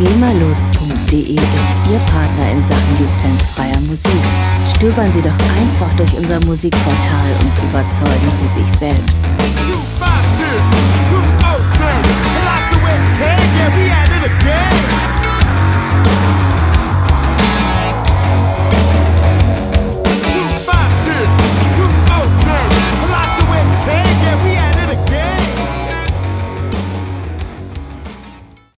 GEMALost.de ist Ihr Partner in Sachen lizenzfreier Musik. Stöbern Sie doch einfach durch unser Musikportal und überzeugen Sie sich selbst. Two, five, six, 2, 0, 6.